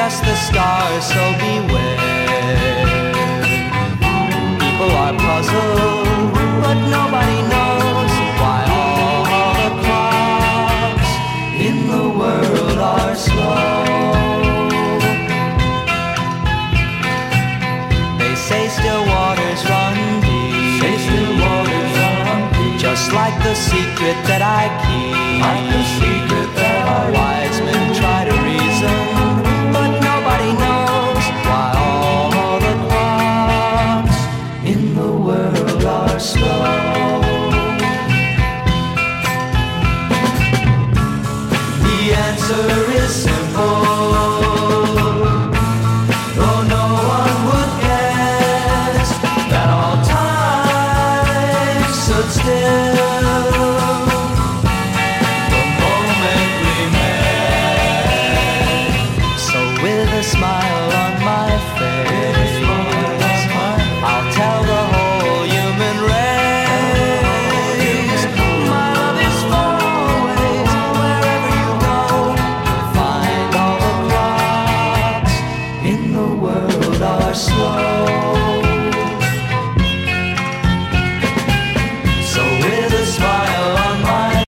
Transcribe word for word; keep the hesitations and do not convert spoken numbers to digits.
just the stars, so beware. People are puzzled, but nobody knows why all the clocks in the world are slow. They say still waters run deep, say still waters run deep, just like the secret that I keep, like the secret that I wise men try to reason, but nobody knows why all the clocks in the world are slow. The answer is simple, though no one would guess that all time stood still.